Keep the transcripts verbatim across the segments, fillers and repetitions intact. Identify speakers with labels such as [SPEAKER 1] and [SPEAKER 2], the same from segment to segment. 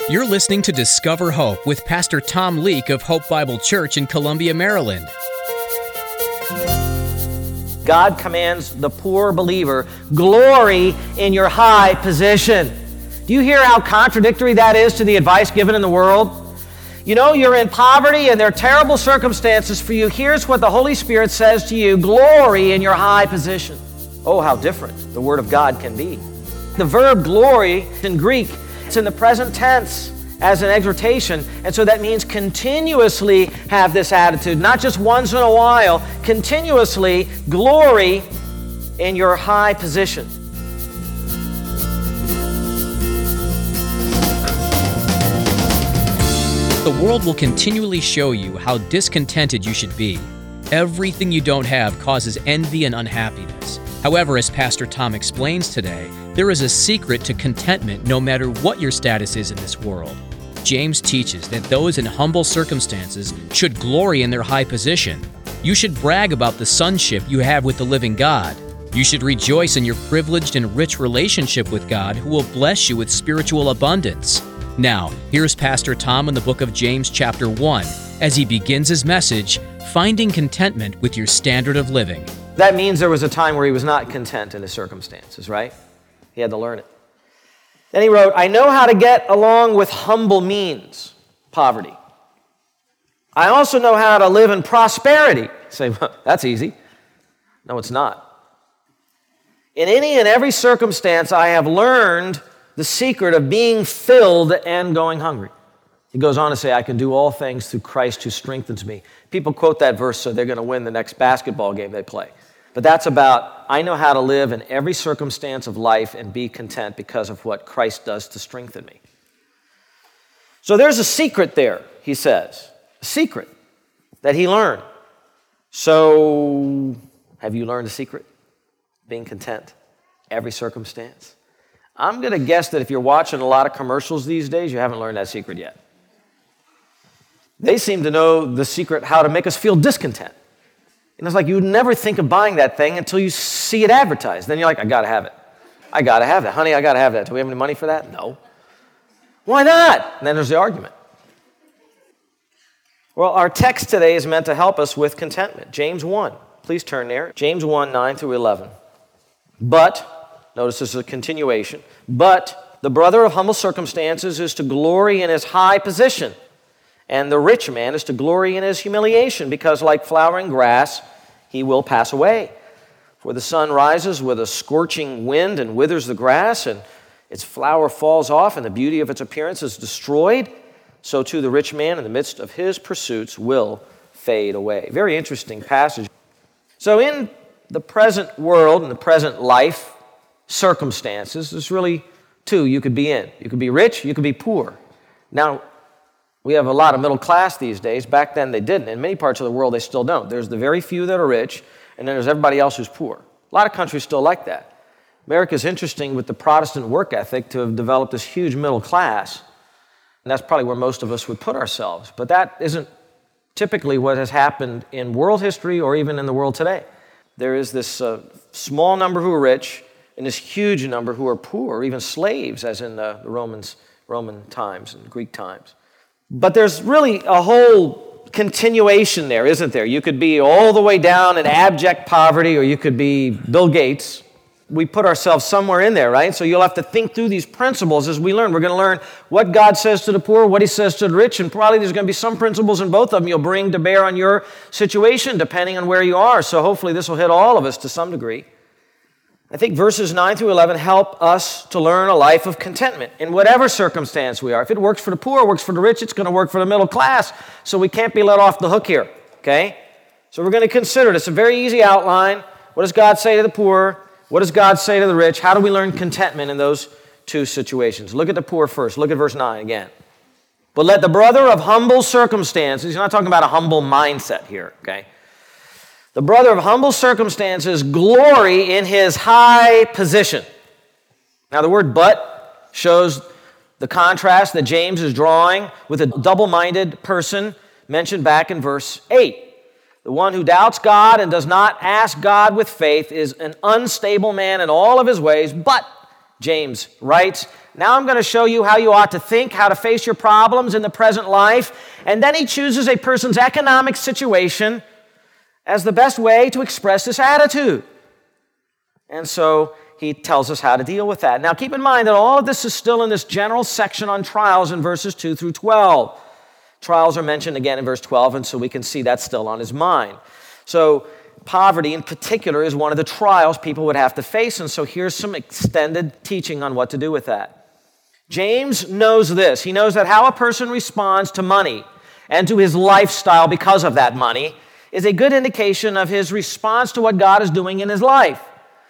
[SPEAKER 1] You're listening to Discover Hope with Pastor Tom Leake of Hope Bible Church in Columbia, Maryland.
[SPEAKER 2] God commands the poor believer, glory in your high position. Do you hear how contradictory that is to the advice given in the world? You know, you're in poverty and there are terrible circumstances for you. Here's what the Holy Spirit says to you, glory in your high position. Oh, how different the Word of God can be. The verb glory in Greek, it's in the present tense as an exhortation, and so that means continuously have this attitude, not just once in a while, continuously glory in your high position.
[SPEAKER 1] The world will continually show you how discontented you should be. Everything you don't have causes envy and unhappiness. However, as Pastor Tom explains today, there is a secret to contentment no matter what your status is in this world. James teaches that those in humble circumstances should glory in their high position. You should brag about the sonship you have with the living God. You should rejoice in your privileged and rich relationship with God, who will bless you with spiritual abundance. Now, here's Pastor Tom in the book of James chapter one, as he begins his message, Finding Contentment with Your Standard of Living.
[SPEAKER 2] That means there was a time where he was not content in his circumstances, right? He had to learn it. Then he wrote, I know how to get along with humble means, poverty. I also know how to live in prosperity. You say, well, that's easy. No, it's not. In any and every circumstance, I have learned the secret of being filled and going hungry. He goes on to say, I can do all things through Christ who strengthens me. People quote that verse so they're going to win the next basketball game they play. But that's about, I know how to live in every circumstance of life and be content because of what Christ does to strengthen me. So there's a secret there, he says. A secret that he learned. So have you learned the secret? Being content, every circumstance. I'm going to guess that if you're watching a lot of commercials these days, you haven't learned that secret yet. They seem to know the secret how to make us feel discontent. And it's like you would never think of buying that thing until you see it advertised. Then you're like, I got to have it. I got to have that. Honey, I got to have that. Do we have any money for that? No. Why not? And then there's the argument. Well, our text today is meant to help us with contentment. James one. Please turn there. James one, nine through eleven. But, notice this is a continuation, but the brother of humble circumstances is to glory in his high position, and the rich man is to glory in his humiliation, because like flowering grass, he will pass away. For the sun rises with a scorching wind and withers the grass, and its flower falls off, and the beauty of its appearance is destroyed. So too the rich man in the midst of his pursuits will fade away. Very interesting passage. So in the present world, in the present life, circumstances, there's really two you could be in. You could be rich, you could be poor. Now, we have a lot of middle class these days. Back then they didn't. In many parts of the world they still don't. There's the very few that are rich, and then there's everybody else who's poor. A lot of countries still like that. America's interesting with the Protestant work ethic to have developed this huge middle class, and that's probably where most of us would put ourselves. But that isn't typically what has happened in world history or even in the world today. There is this uh, small number who are rich, and this huge number who are poor, or even slaves, as in the, the Romans, Roman times and Greek times. But there's really a whole continuation there, isn't there? You could be all the way down in abject poverty, or you could be Bill Gates. We put ourselves somewhere in there, right? So you'll have to think through these principles as we learn. We're going to learn what God says to the poor, what he says to the rich, and probably there's going to be some principles in both of them you'll bring to bear on your situation, depending on where you are. So hopefully this will hit all of us to some degree. I think verses nine through eleven help us to learn a life of contentment in whatever circumstance we are. If it works for the poor, it works for the rich, it's going to work for the middle class. So we can't be let off the hook here, okay? So we're going to consider this. A very easy outline. What does God say to the poor? What does God say to the rich? How do we learn contentment in those two situations? Look at the poor first. Look at verse nine again. But let the brother of humble circumstances, he's not talking about a humble mindset here, okay? The brother of humble circumstances glory in his high position. Now the word but shows the contrast that James is drawing with a double-minded person mentioned back in verse eight. The one who doubts God and does not ask God with faith is an unstable man in all of his ways, but, James writes, Now I'm going to show you how you ought to think, how to face your problems in the present life. And then he chooses a person's economic situation as the best way to express this attitude. And so he tells us how to deal with that. Now keep in mind that all of this is still in this general section on trials in verses two through twelve. Trials are mentioned again in verse twelve, and so we can see that's still on his mind. So poverty in particular is one of the trials people would have to face, and so here's some extended teaching on what to do with that. James knows this. He knows that how a person responds to money and to his lifestyle because of that money is a good indication of his response to what God is doing in his life.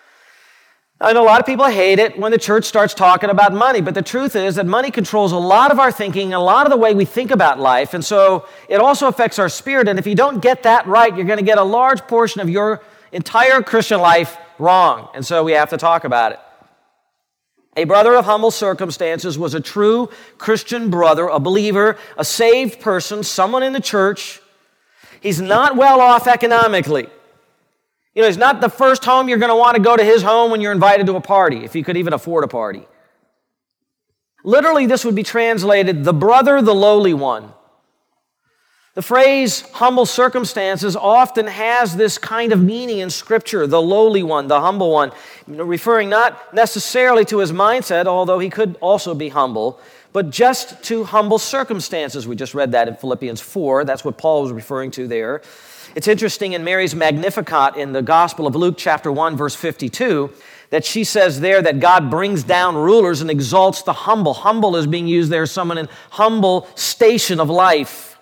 [SPEAKER 2] I know a lot of people hate it when the church starts talking about money, but the truth is that money controls a lot of our thinking, a lot of the way we think about life, and so it also affects our spirit, and if you don't get that right, you're going to get a large portion of your entire Christian life wrong, and so we have to talk about it. A brother of humble circumstances was a true Christian brother, a believer, a saved person, someone in the church. He's not well off economically. You know, he's not the first home you're going to want to go to his home when you're invited to a party, if you could even afford a party. Literally, this would be translated, the brother, the lowly one. The phrase humble circumstances often has this kind of meaning in Scripture, the lowly one, the humble one, referring not necessarily to his mindset, although he could also be humble, but just to humble circumstances. We just read that in Philippians four. That's what Paul was referring to there. It's interesting in Mary's Magnificat in the Gospel of Luke chapter one, verse fifty-two, that she says there that God brings down rulers and exalts the humble. Humble is being used there as someone in humble station of life.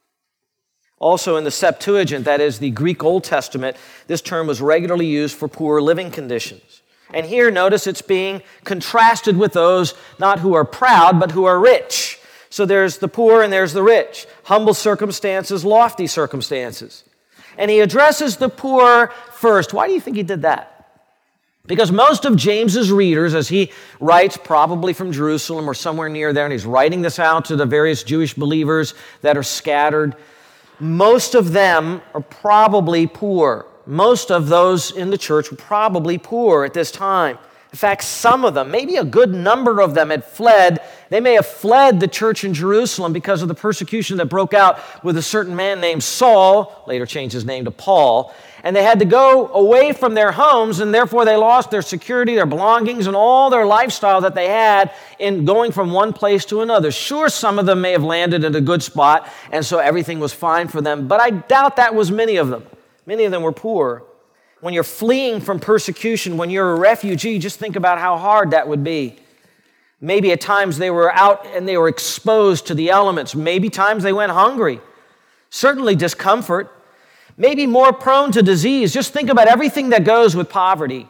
[SPEAKER 2] Also in the Septuagint, that is the Greek Old Testament, this term was regularly used for poor living conditions. And here, notice it's being contrasted with those not who are proud, but who are rich. So there's the poor and there's the rich. Humble circumstances, lofty circumstances. And he addresses the poor first. Why do you think he did that? Because most of James's readers, as he writes probably from Jerusalem or somewhere near there, and he's writing this out to the various Jewish believers that are scattered, most of them are probably poor. Most of those in the church were probably poor at this time. In fact, some of them, maybe a good number of them had fled. They may have fled the church in Jerusalem because of the persecution that broke out with a certain man named Saul, later changed his name to Paul, and they had to go away from their homes, and therefore they lost their security, their belongings, and all their lifestyle that they had in going from one place to another. Sure, some of them may have landed in a good spot, and so everything was fine for them, but I doubt that was many of them. Many of them were poor. When you're fleeing from persecution, when you're a refugee, just think about how hard that would be. Maybe at times they were out and they were exposed to the elements. Maybe times they went hungry. Certainly discomfort. Maybe more prone to disease. Just think about everything that goes with poverty.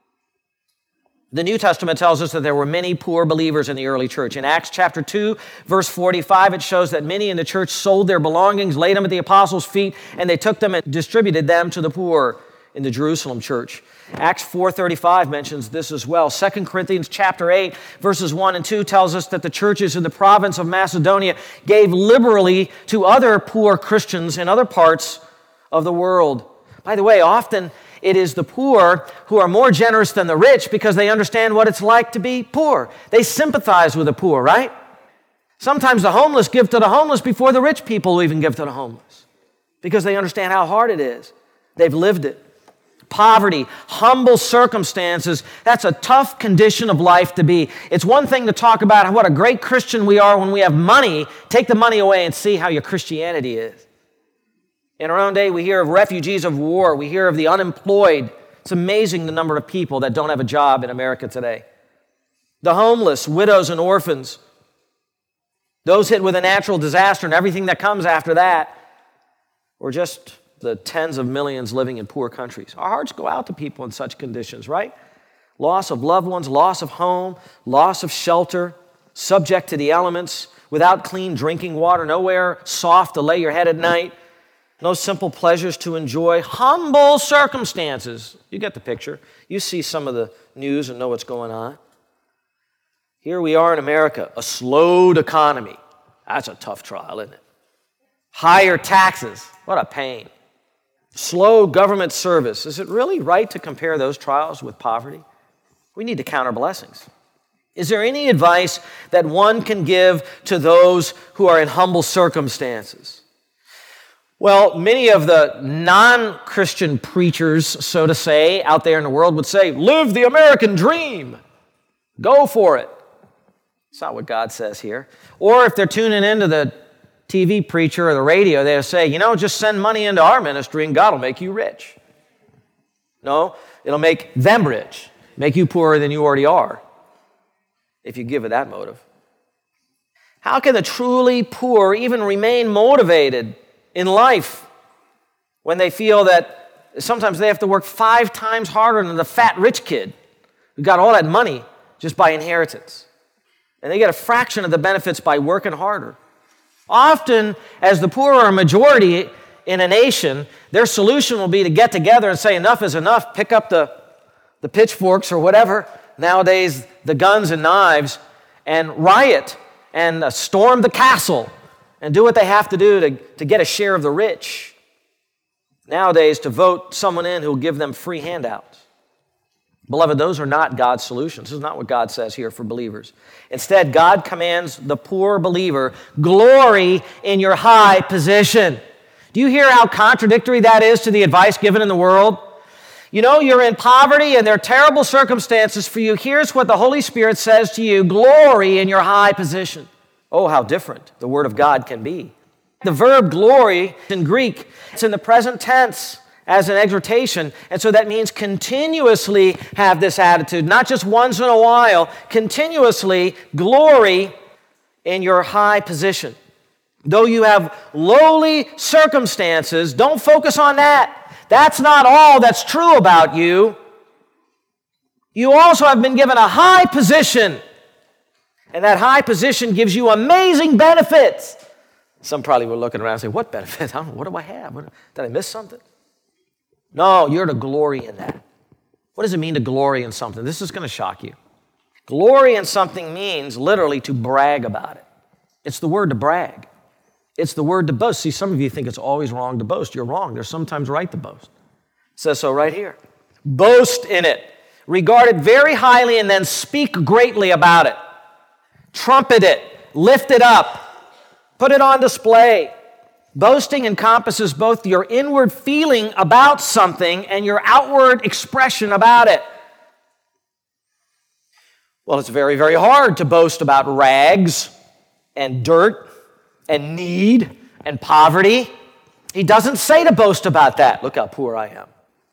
[SPEAKER 2] The New Testament tells us that there were many poor believers in the early church. In Acts chapter two, verse forty-five, it shows that many in the church sold their belongings, laid them at the apostles' feet, and they took them and distributed them to the poor in the Jerusalem church. Acts four thirty-five mentions this as well. Second Corinthians chapter eight, verses one and two tells us that the churches in the province of Macedonia gave liberally to other poor Christians in other parts of the world. By the way, often it is the poor who are more generous than the rich because they understand what it's like to be poor. They sympathize with the poor, right? Sometimes the homeless give to the homeless before the rich people even give to the homeless because they understand how hard it is. They've lived it. Poverty, humble circumstances, that's a tough condition of life to be. It's one thing to talk about what a great Christian we are when we have money. Take the money away and see how your Christianity is. In our own day, we hear of refugees of war. We hear of the unemployed. It's amazing the number of people that don't have a job in America today. The homeless, widows and orphans. Those hit with a natural disaster and everything that comes after that. Or just the tens of millions living in poor countries. Our hearts go out to people in such conditions, right? Loss of loved ones, loss of home, loss of shelter, subject to the elements, without clean drinking water, nowhere soft to lay your head at night, no simple pleasures to enjoy, humble circumstances. You get the picture. You see some of the news and know what's going on. Here we are in America, a slowed economy. That's a tough trial, isn't it? Higher taxes, what a pain. Slow government service. Is it really right to compare those trials with poverty? We need to count our blessings. Is there any advice that one can give to those who are in humble circumstances? Well, many of the non-Christian preachers, so to say, out there in the world would say, live the American dream. Go for it. It's not what God says here. Or if they're tuning into the T V preacher or the radio, they'll say, you know, just send money into our ministry and God will make you rich. No, it'll make them rich, make you poorer than you already are, if you give it that motive. How can the truly poor even remain motivated in life when they feel that sometimes they have to work five times harder than the fat rich kid who got all that money just by inheritance? And they get a fraction of the benefits by working harder. Often, as the poor are a majority in a nation, their solution will be to get together and say, enough is enough, pick up the, the pitchforks or whatever, nowadays the guns and knives, and riot and uh, storm the castle and do what they have to do to, to get a share of the rich. Nowadays, to vote someone in who will give them free handouts. Beloved, those are not God's solutions. This is not what God says here for believers. Instead, God commands the poor believer, glory in your high position. Do you hear how contradictory that is to the advice given in the world? You know, you're in poverty and there are terrible circumstances for you. Here's what the Holy Spirit says to you, glory in your high position. Oh, how different the Word of God can be. The verb glory in Greek, it's in the present tense as an exhortation, and so that means continuously have this attitude, not just once in a while, continuously glory in your high position. Though you have lowly circumstances, don't focus on that. That's not all that's true about you. You also have been given a high position, and that high position gives you amazing benefits. Some probably were looking around and saying, what benefits? I don't know, what do I have? What, did I miss something? No, you're to glory in that. What does it mean to glory in something? This is going to shock you. Glory in something means literally to brag about it. It's the word to brag. It's the word to boast. See, some of you think it's always wrong to boast. You're wrong. They're sometimes right to boast. It says so right here. Boast in it. Regard it very highly and then speak greatly about it. Trumpet it. Lift it up. Put it on display. Boasting encompasses both your inward feeling about something and your outward expression about it. Well, it's very, very hard to boast about rags and dirt and need and poverty. He doesn't say to boast about that. Look how poor I am.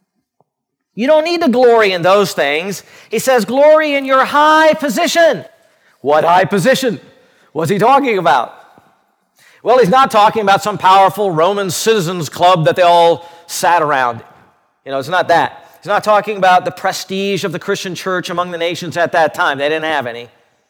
[SPEAKER 2] You don't need to glory in those things. He says glory in your high position. What high position? What's he talking about? Well, he's not talking about some powerful Roman citizens club that they all sat around. You know, it's not that. He's not talking about the prestige of the Christian church among the nations at that time. They didn't have any.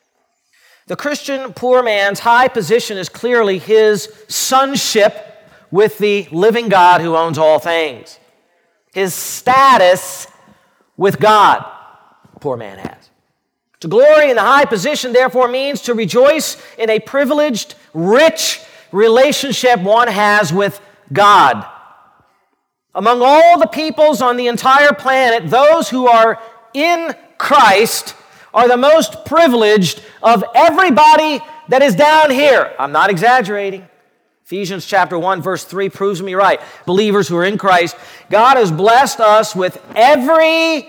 [SPEAKER 2] The Christian poor man's high position is clearly his sonship with the living God who owns all things. His status with God, the poor man has. To glory in the high position, therefore, means to rejoice in a privileged, rich relationship one has with God. Among all the peoples on the entire planet, those who are in Christ are the most privileged of everybody that is down here. I'm not exaggerating. Ephesians chapter one, verse three proves me right. Believers who are in Christ, God has blessed us with every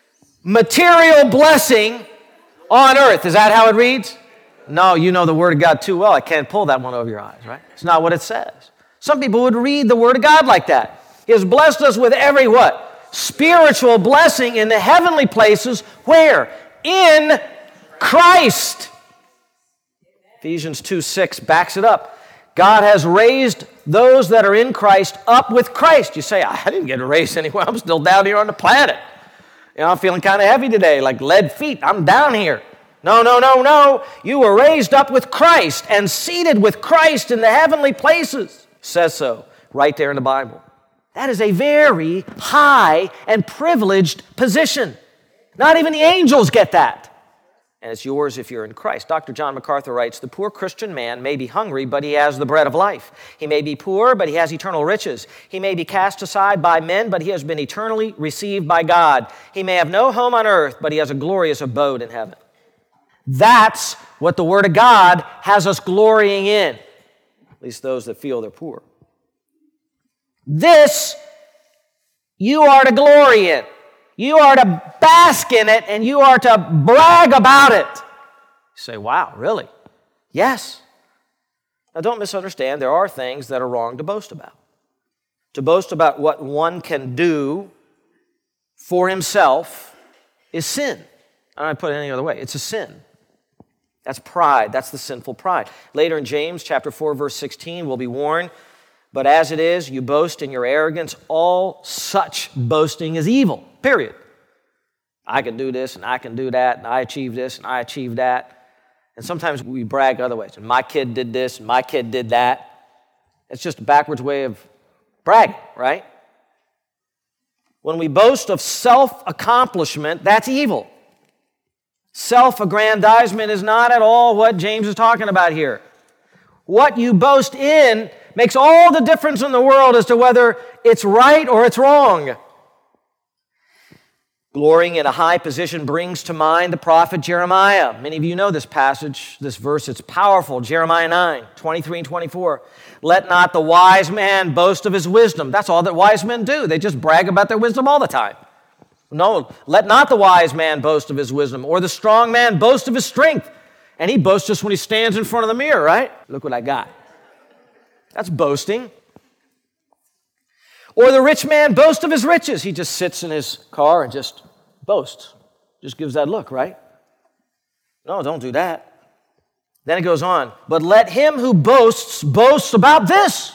[SPEAKER 2] material blessing on earth. Is that how it reads? No, you know the Word of God too well. I can't pull that one over your eyes, right? It's not what it says. Some people would read the Word of God like that. He has blessed us with every what? Spiritual blessing in the heavenly places. Where? In Christ. Ephesians two six backs it up. God has raised those that are in Christ up with Christ. You say, I didn't get raised anywhere. I'm still down here on the planet. You know, I'm feeling kind of heavy today, like lead feet. I'm down here. No, no, no, no. You were raised up with Christ and seated with Christ in the heavenly places. Says so right there in the Bible. That is a very high and privileged position. Not even the angels get that. And it's yours if you're in Christ. Doctor John MacArthur writes, the poor Christian man may be hungry, but he has the bread of life. He may be poor, but he has eternal riches. He may be cast aside by men, but he has been eternally received by God. He may have no home on earth, but he has a glorious abode in heaven. That's what the Word of God has us glorying in, at least those that feel they're poor. This you are to glory in. You are to bask in it, and you are to brag about it. You say, wow, really? Yes. Now, don't misunderstand. There are things that are wrong to boast about. To boast about what one can do for himself is sin. I don't put it any other way. It's a sin. That's pride. That's the sinful pride. Later in James chapter four, verse sixteen, we'll be warned, but as it is, you boast in your arrogance. All such boasting is evil, period. I can do this, and I can do that, and I achieve this, and I achieve that. And sometimes we brag other ways. And my kid did this, and my kid did that. It's just a backwards way of bragging, right? When we boast of self-accomplishment, that's evil. Self-aggrandizement is not at all what James is talking about here. What you boast in makes all the difference in the world as to whether it's right or it's wrong. Glorying in a high position brings to mind the prophet Jeremiah. Many of you know this passage, this verse. It's powerful. Jeremiah nine, twenty-three and twenty-four. Let not the wise man boast of his wisdom. That's all that wise men do. They just brag about their wisdom all the time. No, let not the wise man boast of his wisdom, or the strong man boast of his strength. And he boasts just when he stands in front of the mirror, right? Look what I got. That's boasting. Or the rich man boast of his riches. He just sits in his car and just boasts. Just gives that look, right? No, don't do that. Then it goes on. But let him who boasts boast about this,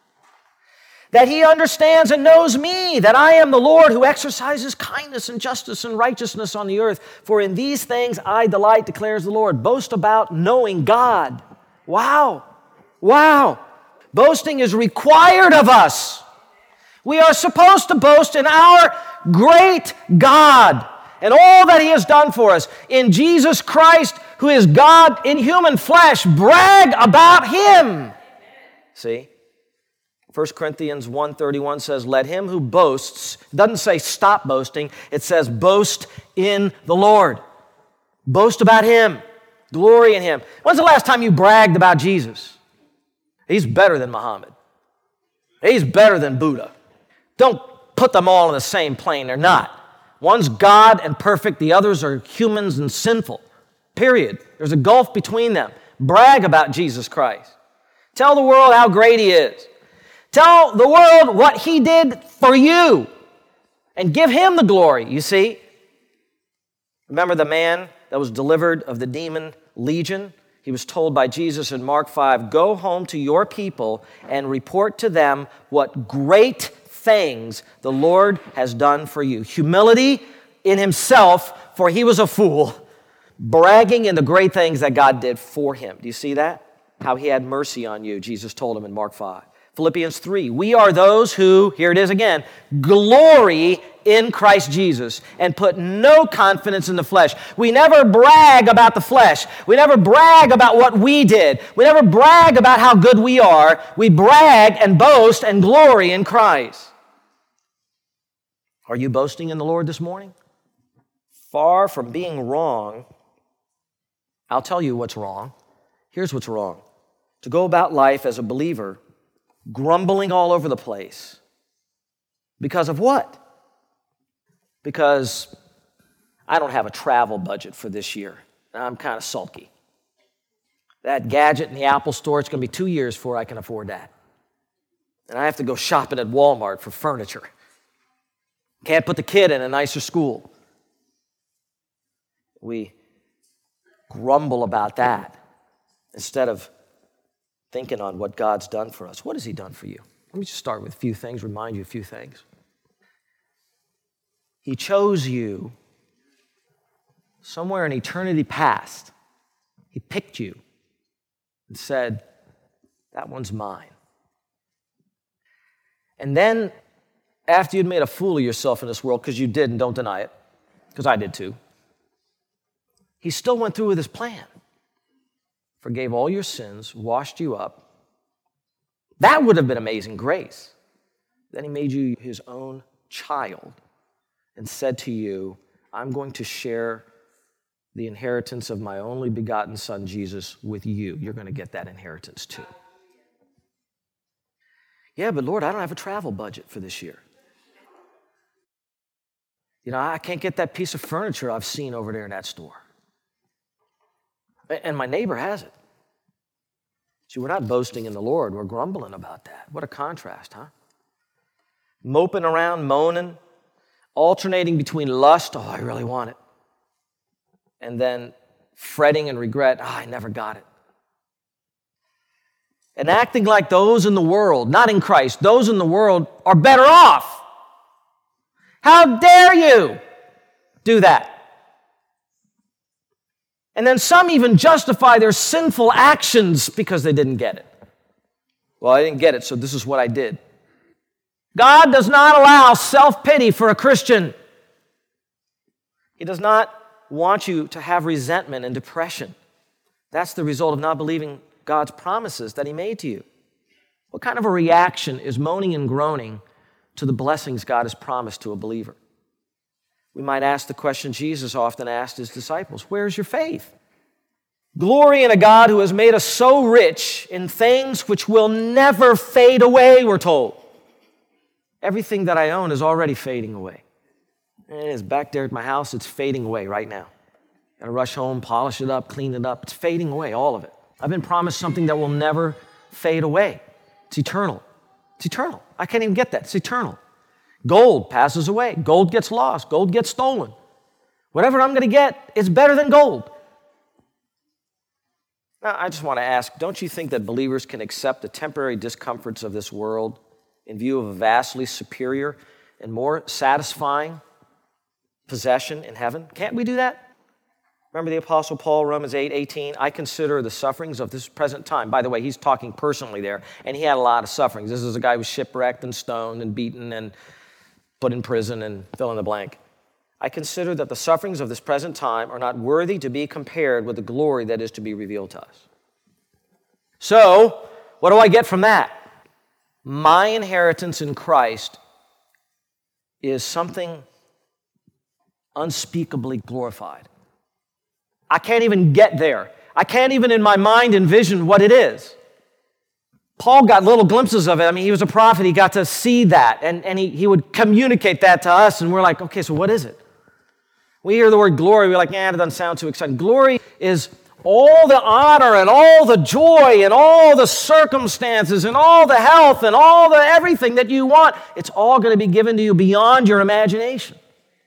[SPEAKER 2] that he understands and knows me, that I am the Lord who exercises kindness and justice and righteousness on the earth. For in these things I delight, declares the Lord. Boast about knowing God. Wow. Wow. Boasting is required of us. We are supposed to boast in our great God and all that He has done for us. In Jesus Christ, who is God in human flesh, brag about Him. See? First Corinthians one thirty-one says, let him who boasts, it doesn't say stop boasting, it says boast in the Lord. Boast about Him. Glory in Him. When's the last time you bragged about Jesus? He's better than Muhammad. He's better than Buddha. Don't put them all in the same plane. They're not. One's God and perfect. The others are humans and sinful. Period. There's a gulf between them. Brag about Jesus Christ. Tell the world how great He is. Tell the world what He did for you. And give Him the glory, you see. Remember the man that was delivered of the demon legion? He was told by Jesus in Mark five, go home to your people and report to them what great things the Lord has done for you. Humility in Himself, for He was a fool. Bragging in the great things that God did for him. Do you see that? How He had mercy on you, Jesus told him in Mark five. Philippians three, we are those who, here it is again, glory in Christ Jesus and put no confidence in the flesh. We never brag about the flesh. We never brag about what we did. We never brag about how good we are. We brag and boast and glory in Christ. Are you boasting in the Lord this morning? Far from being wrong, I'll tell you what's wrong. Here's what's wrong. To go about life as a believer grumbling all over the place. Because of what? Because I don't have a travel budget for this year. I'm kind of sulky. That gadget in the Apple store, it's going to be two years before I can afford that. And I have to go shopping at Walmart for furniture. Can't put the kid in a nicer school. We grumble about that instead of thinking on what God's done for us. What has He done for you? Let me just start with a few things, remind you a few things. He chose you somewhere in eternity past. He picked you and said, that one's mine. And then, after you'd made a fool of yourself in this world, because you did and don't deny it, because I did too, He still went through with His plan. Forgave all your sins, washed you up. That would have been amazing grace. Then He made you His own child and said to you, I'm going to share the inheritance of my only begotten Son, Jesus, with you. You're going to get that inheritance too. Yeah, but Lord, I don't have a travel budget for this year. You know, I can't get that piece of furniture I've seen over there in that store. And my neighbor has it. See, we're not boasting in the Lord. We're grumbling about that. What a contrast, huh? Moping around, moaning, alternating between lust, oh, I really want it, and then fretting and regret, oh, I never got it. And acting like those in the world, not in Christ, those in the world are better off. How dare you do that? And then some even justify their sinful actions because they didn't get it. Well, I didn't get it, so this is what I did. God does not allow self-pity for a Christian. He does not want you to have resentment and depression. That's the result of not believing God's promises that He made to you. What kind of a reaction is moaning and groaning to the blessings God has promised to a believer? We might ask the question Jesus often asked His disciples, where's your faith? Glory in a God who has made us so rich in things which will never fade away, we're told. Everything that I own is already fading away. And it is back there at my house, it's fading away right now. Gotta rush home, polish it up, clean it up. It's fading away, all of it. I've been promised something that will never fade away. It's eternal. It's eternal. I can't even get that. It's eternal. Gold passes away. Gold gets lost. Gold gets stolen. Whatever I'm going to get is better than gold. Now, I just want to ask, don't you think that believers can accept the temporary discomforts of this world in view of a vastly superior and more satisfying possession in heaven? Can't we do that? Remember the Apostle Paul, Romans eight eighteen, I consider the sufferings of this present time. By the way, he's talking personally there, and he had a lot of sufferings. This is a guy who was shipwrecked and stoned and beaten and put in prison and fill in the blank. I consider that the sufferings of this present time are not worthy to be compared with the glory that is to be revealed to us. So, what do I get from that? My inheritance in Christ is something unspeakably glorified. I can't even get there. I can't even in my mind envision what it is. Paul got little glimpses of it. I mean, he was a prophet. He got to see that, and, and he, he would communicate that to us, and we're like, okay, so what is it? We hear the word glory, we're like, yeah, it doesn't sound too exciting. Glory is all the honor and all the joy and all the circumstances and all the health and all the everything that you want. It's all going to be given to you beyond your imagination.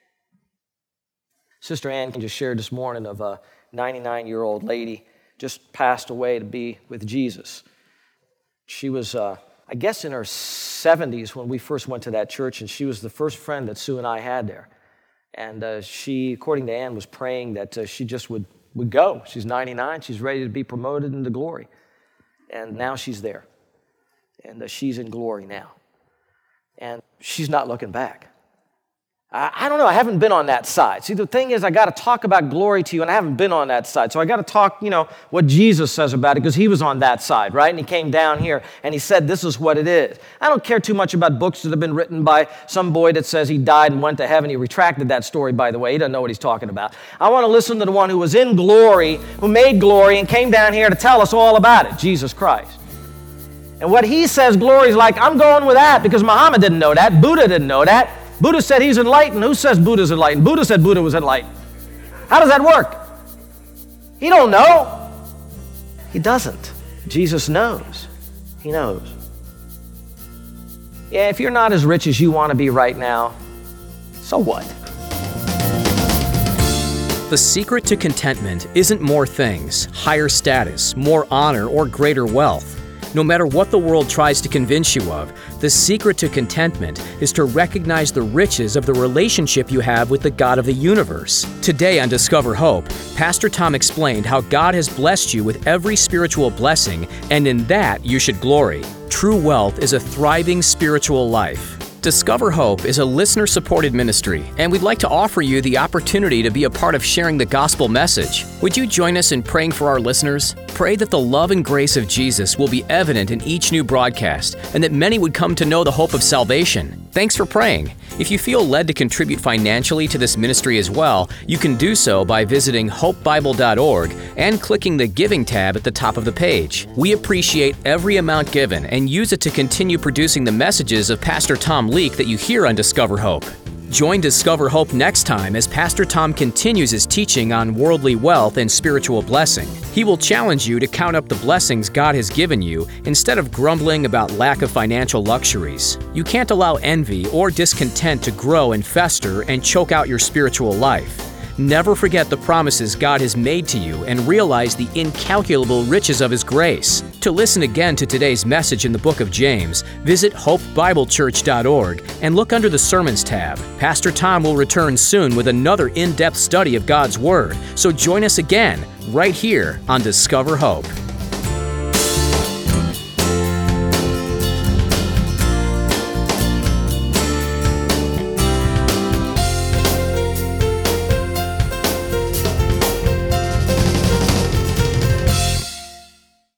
[SPEAKER 2] Sister Ann just shared this morning of a ninety-nine-year-old lady just passed away to be with Jesus. She was, uh, I guess, in her seventies when we first went to that church, and she was the first friend that Sue and I had there. And uh, she, according to Ann, was praying that uh, she just would, would go. She's ninety-nine. She's ready to be promoted into glory. And now she's there. And uh, she's in glory now. And she's not looking back. I don't know, I haven't been on that side. See, the thing is, I got to talk about glory to you, and I haven't been on that side. So I got to talk, you know, what Jesus says about it, because he was on that side, right? And he came down here, and he said, this is what it is. I don't care too much about books that have been written by some boy that says he died and went to heaven. He retracted that story, by the way. He doesn't know what he's talking about. I want to listen to the one who was in glory, who made glory, and came down here to tell us all about it, Jesus Christ. And what he says glory is like, I'm going with that, because Muhammad didn't know that. Buddha didn't know that. Buddha said he's enlightened. Who says Buddha's enlightened? Buddha said Buddha was enlightened. How does that work? He don't know. He doesn't. Jesus knows. He knows. Yeah, if you're not as rich as you want to be right now, so what?
[SPEAKER 1] The secret to contentment isn't more things, higher status, more honor, or greater wealth. No matter what the world tries to convince you of, the secret to contentment is to recognize the riches of the relationship you have with the God of the universe. Today on Discover Hope, Pastor Tom explained how God has blessed you with every spiritual blessing, and in that you should glory. True wealth is a thriving spiritual life. Discover Hope is a listener-supported ministry, and we'd like to offer you the opportunity to be a part of sharing the gospel message. Would you join us in praying for our listeners? Pray that the love and grace of Jesus will be evident in each new broadcast and that many would come to know the hope of salvation. Thanks for praying. If you feel led to contribute financially to this ministry as well, you can do so by visiting hope bible dot org and clicking the Giving tab at the top of the page. We appreciate every amount given and use it to continue producing the messages of Pastor Tom Leake that you hear on Discover Hope. Join Discover Hope next time as Pastor Tom continues his teaching on worldly wealth and spiritual blessing. He will challenge you to count up the blessings God has given you instead of grumbling about lack of financial luxuries. You can't allow envy or discontent to grow and fester and choke out your spiritual life. Never forget the promises God has made to you and realize the incalculable riches of His grace. To listen again to today's message in the book of James, visit hope bible church dot org and look under the Sermons tab. Pastor Tom will return soon with another in-depth study of God's Word, so join us again right here on Discover Hope.